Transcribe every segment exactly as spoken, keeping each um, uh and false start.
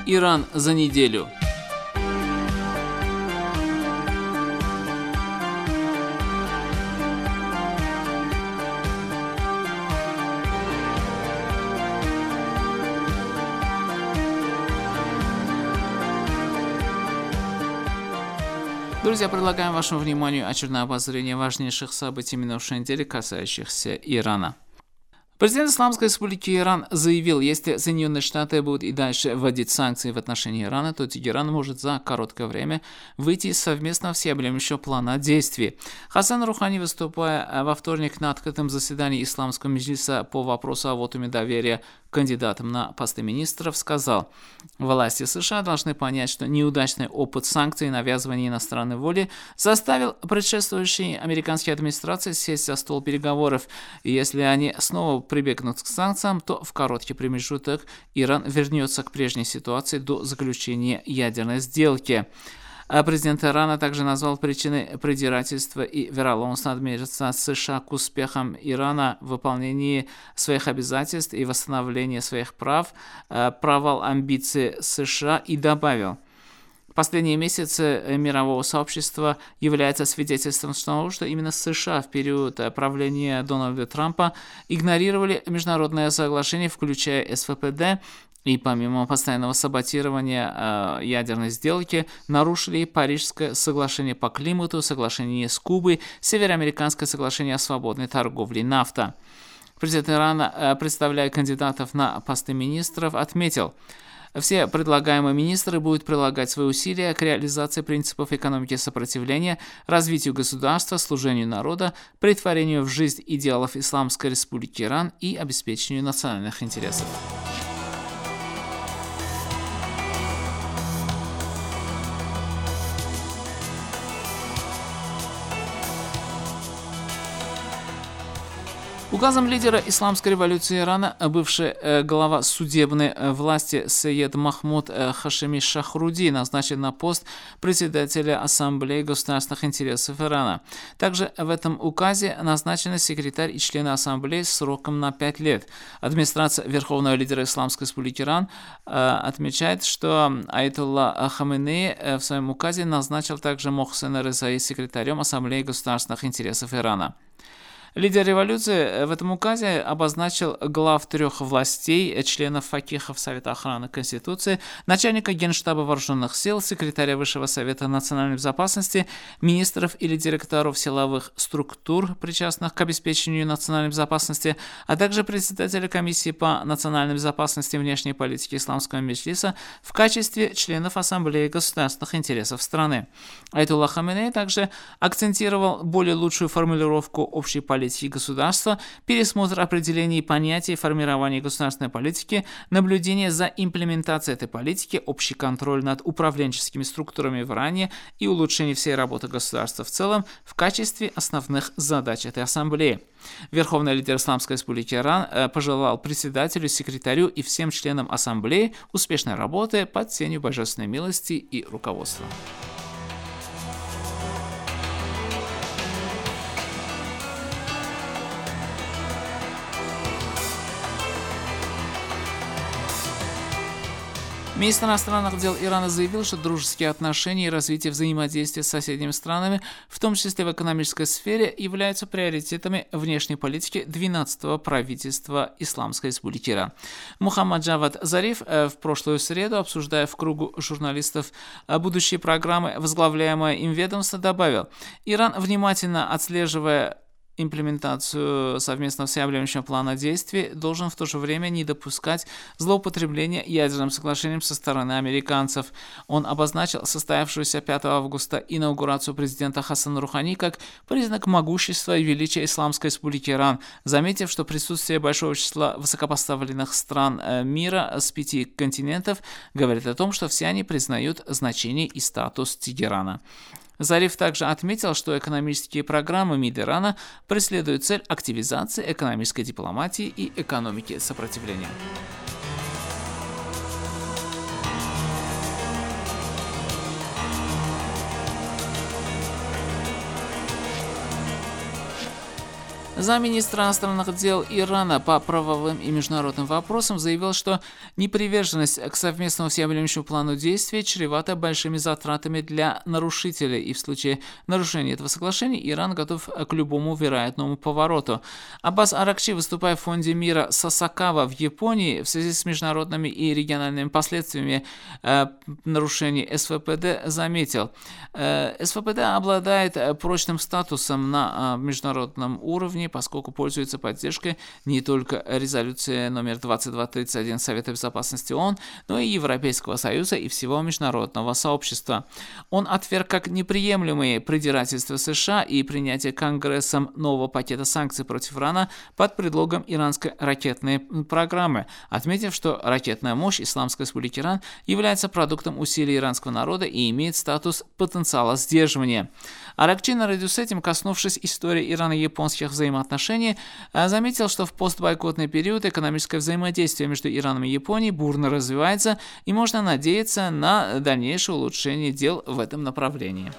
Иран за неделю. Друзья, предлагаем вашему вниманию очередное обозрение важнейших событий минувшей недели, касающихся Ирана. Президент Исламской Республики Иран заявил, если Соединенные Штаты будут и дальше вводить санкции в отношении Ирана, то Тегеран может за короткое время выйти из совместного всеобъемлющего плана действий. Хасан Рухани, выступая во вторник на открытом заседании Исламского меджлиса по вопросу о вотуме доверия кандидатам на посты министров, сказал: власти США должны понять, что неудачный опыт санкций и навязывания иностранной воли заставил предшествующие американские администрации сесть за стол переговоров, и если они снова прибегнут к санкциям, то в короткий промежуток Иран вернется к прежней ситуации до заключения ядерной сделки. А президент Ирана также назвал причиной придирательства и вероломства администрации США к успехам Ирана в выполнении своих обязательств и восстановлении своих прав, провал амбиций США, и добавил: последние месяцы мирового сообщества являются свидетельством того, что именно США в период правления Дональда Трампа игнорировали международные соглашения, включая эс вэ пэ дэ, и помимо постоянного саботирования э, ядерной сделки, нарушили Парижское соглашение по климату, соглашение с Кубой, Североамериканское соглашение о свободной торговле нафта. Президент Ирана, э, представляя кандидатов на посты министров, отметил: все предлагаемые министры будут прилагать свои усилия к реализации принципов экономики сопротивления, развитию государства, служению народа, претворению в жизнь идеалов Исламской Республики Иран и обеспечению национальных интересов. Указом лидера исламской революции Ирана бывший э, глава судебной э, власти Сеед Махмуд э, Хашеми Шахруди назначен на пост председателя Ассамблеи государственных интересов Ирана. Также в этом указе назначены секретарь и члены Ассамблеи с сроком на пять лет. Администрация верховного лидера Исламской Республики Иран э, отмечает, что Аятолла Хаменеи э, в своем указе назначил также Мохсена Резаи секретарем Ассамблеи государственных интересов Ирана. Лидер революции в этом указе обозначил глав трех властей, членов факихов Совета охраны Конституции, начальника Генштаба Вооруженных сил, секретаря Высшего совета национальной безопасности, министров или директоров силовых структур, причастных к обеспечению национальной безопасности, а также председателя комиссии по национальной безопасности и внешней политике Исламского меджлиса в качестве членов Ассамблеи государственных интересов страны. Аятолла Хаменеи также акцентировал более лучшую формулировку общей политики политики государства, пересмотр определений понятий, формирование государственной политики, наблюдение за имплементацией этой политики, общий контроль над управленческими структурами в Иране и улучшение всей работы государства в целом в качестве основных задач этой ассамблеи. Верховный лидер Исламской Республики Иран пожелал председателю, секретарю и всем членам ассамблеи успешной работы под сенью божественной милости и руководства. Министр иностранных дел Ирана заявил, что дружеские отношения и развитие взаимодействия с соседними странами, в том числе в экономической сфере, являются приоритетами внешней политики двенадцатого правительства Исламской Республики Иран. Мухаммад Джавад Зариф в прошлую среду, обсуждая в кругу журналистов будущие программы, возглавляемое им ведомство, добавил: Иран, внимательно отслеживая имплементацию совместного всеобъемлющего плана действий, должен в то же время не допускать злоупотребления ядерным соглашением со стороны американцев. Он обозначил состоявшуюся пятого августа инаугурацию президента Хасана Рухани как признак могущества и величия Исламской Республики Иран, заметив, что присутствие большого числа высокопоставленных стран мира с пяти континентов говорит о том, что все они признают значение и статус Тегерана. Зариф также отметил, что экономические программы МИД Ирана преследуют цель активизации экономической дипломатии и экономики сопротивления. Замминистра иностранных дел Ирана по правовым и международным вопросам заявил, что неприверженность к совместному всеобъемлющему плану действий чревата большими затратами для нарушителей, и в случае нарушения этого соглашения Иран готов к любому вероятному повороту. Аббас Аракчи, выступая в Фонде мира Сасакава в Японии в связи с международными и региональными последствиями э, нарушений СВПД, заметил, э, СВПД обладает прочным статусом на э, международном уровне, поскольку пользуется поддержкой не только резолюции номер двадцать два тридцать один Совета Безопасности ООН, но и Европейского Союза и всего международного сообщества. Он отверг как неприемлемые придирательства США и принятие Конгрессом нового пакета санкций против Ирана под предлогом иранской ракетной программы, отметив, что ракетная мощь Исламской Республики Иран является продуктом усилий иранского народа и имеет статус потенциала сдерживания. Аракчи, наряду с этим, коснувшись истории ирано-японских взаимоотношений, заметил, что в постбойкотный период экономическое взаимодействие между Ираном и Японией бурно развивается, и можно надеяться на дальнейшее улучшение дел в этом направлении.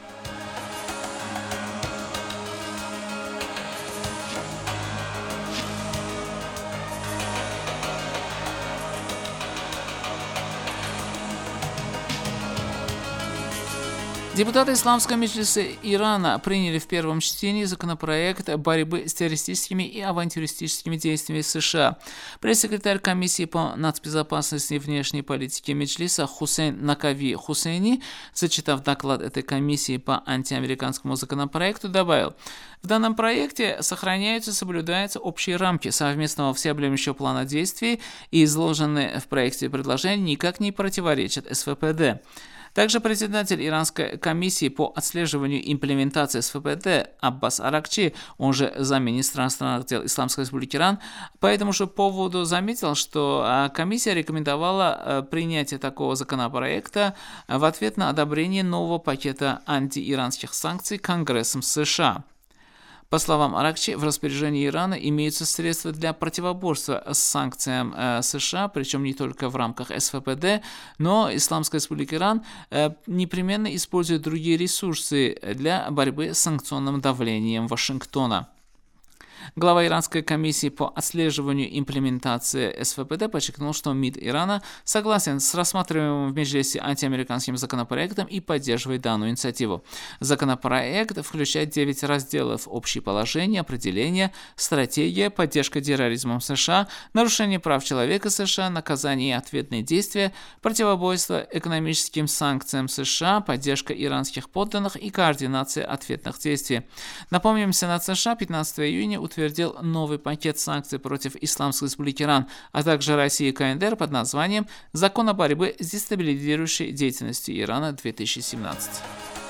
Депутаты Исламского меджлиса Ирана приняли в первом чтении законопроект борьбы с террористическими и авантюристическими действиями США. Пресс-секретарь комиссии по нацбезопасности и внешней политике меджлиса Хусейн Накави Хусейни, зачитав доклад этой комиссии по антиамериканскому законопроекту, добавил: в данном проекте сохраняются и соблюдаются общие рамки совместного всеобъемлющего плана действий, и изложенные в проекте предложения никак не противоречат СВПД. Также председатель Иранской комиссии по отслеживанию имплементации СВПД Аббас Аракчи, он же замминистра иностранных дел Исламской Республики Иран, по этому же поводу заметил, что комиссия рекомендовала принятие такого законопроекта в ответ на одобрение нового пакета антииранских санкций Конгрессом США. По словам Аракчи, в распоряжении Ирана имеются средства для противоборства с санкциям э, США, причем не только в рамках СВПД, но Исламская Республика Иран э, непременно использует другие ресурсы для борьбы с санкционным давлением Вашингтона. Глава иранской комиссии по отслеживанию имплементации СВПД подчеркнул, что МИД Ирана согласен с рассматриваемым в Меджлисе антиамериканским законопроектом и поддерживает данную инициативу. Законопроект включает девять разделов: общие положения, определения, стратегия, поддержка терроризмом США, нарушение прав человека США, наказание и ответные действия, противобойство экономическим санкциям США, поддержка иранских подданных и координация ответных действий. Напомним, Сенат США пятнадцатого июня утвердил новый пакет санкций против Исламской Республики Иран, а также России и КНДР под названием «Закон о борьбе с дестабилизирующей деятельностью Ирана две тысячи семнадцать».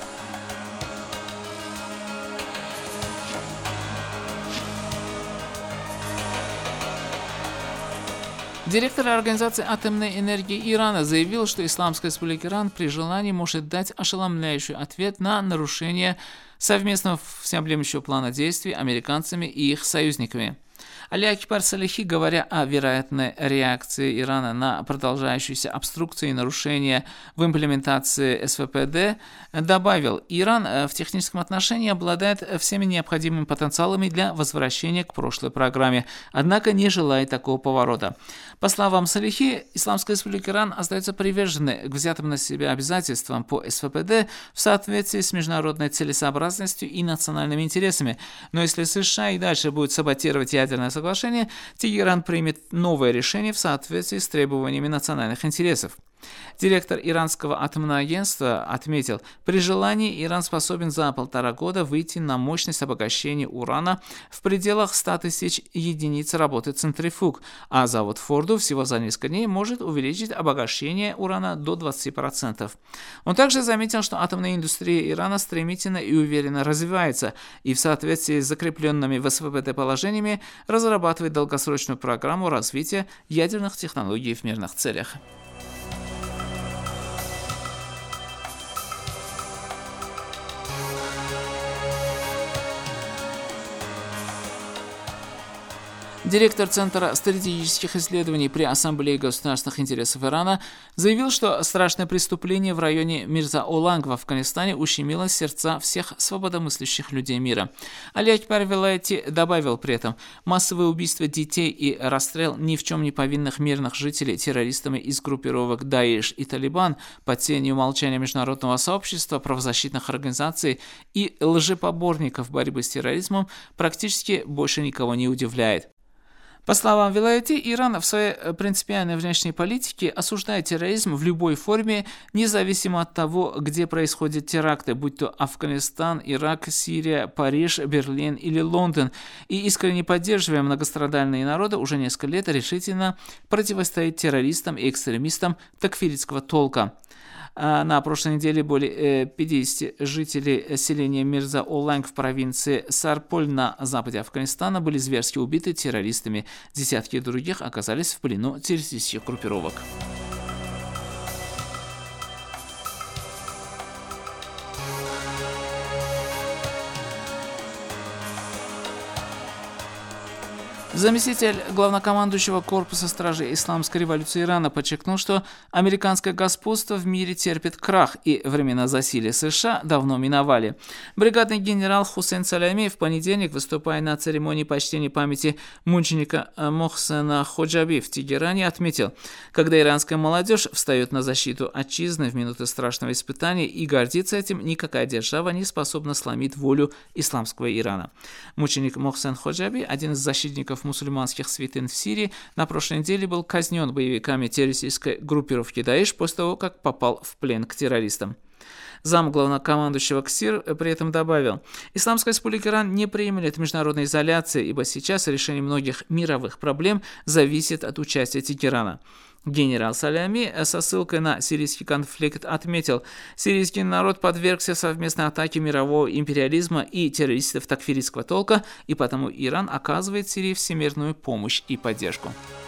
Директор Организации атомной энергии Ирана заявил, что Исламская Республика Иран при желании может дать ошеломляющий ответ на нарушение совместного всеобъемлющего плана действий американцами и их союзниками. Али Акбар Салихи, говоря о вероятной реакции Ирана на продолжающиеся обструкции и нарушения в имплементации СВПД, добавил: Иран в техническом отношении обладает всеми необходимыми потенциалами для возвращения к прошлой программе, однако не желает такого поворота. По словам Салихи, Исламская Республика Иран остается приверженной к взятым на себя обязательствам по СВПД в соответствии с международной целесообразностью и национальными интересами, но если США и дальше будет саботировать ядерное соглашение, Тегеран примет новое решение в соответствии с требованиями национальных интересов. Директор иранского атомного агентства отметил: при желании Иран способен за полтора года выйти на мощность обогащения урана в пределах ста тысяч единиц работы центрифуг, а завод Форду всего за несколько дней может увеличить обогащение урана до двадцати процентов. Он также заметил, что атомная индустрия Ирана стремительно и уверенно развивается и в соответствии с закрепленными в СВПД положениями разрабатывает долгосрочную программу развития ядерных технологий в мирных целях. Директор Центра стратегических исследований при Ассамблее государственных интересов Ирана заявил, что страшное преступление в районе Мирза-Оланг в Афганистане ущемило сердца всех свободомыслящих людей мира. Али Акбар Вилайти добавил при этом: массовые убийства детей и расстрел ни в чем не повинных мирных жителей террористами из группировок Даиш и Талибан под сенью молчания международного сообщества, правозащитных организаций и лжепоборников борьбы с терроризмом практически больше никого не удивляет. По словам Вилайти, Иран в своей принципиальной внешней политике осуждает терроризм в любой форме, независимо от того, где происходят теракты, будь то Афганистан, Ирак, Сирия, Париж, Берлин или Лондон, и искренне поддерживая многострадальные народы, уже несколько лет решительно противостоит террористам и экстремистам такфиритского толка. На прошлой неделе более пятидесяти жителей селения Мирза-Оланг в провинции Сарполь на западе Афганистана были зверски убиты террористами. Десятки других оказались в плену террористических группировок. Заместитель главнокомандующего корпуса стражей Исламской революции Ирана подчеркнул, что американское господство в мире терпит крах, и времена засилия США давно миновали. Бригадный генерал Хусейн Салями в понедельник, выступая на церемонии почтения памяти мученика Мохсена Ходжаби в Тегеране, отметил: когда иранская молодежь встает на защиту отчизны в минуты страшного испытания и гордится этим, никакая держава не способна сломить волю исламского Ирана. Мученик Мохсен Ходжаби, один из защитников мусульманских святынь в Сирии, на прошлой неделе был казнен боевиками террористической группировки Даиш после того, как попал в плен к террористам. Зам главнокомандующего КСИР при этом добавил: Исламская республика Иран не приемлет международной изоляции, ибо сейчас решение многих мировых проблем зависит от участия Тегерана. Генерал Салями со ссылкой на сирийский конфликт отметил: сирийский народ подвергся совместной атаке мирового империализма и террористов такфиритского толка, и потому Иран оказывает Сирии всемирную помощь и поддержку.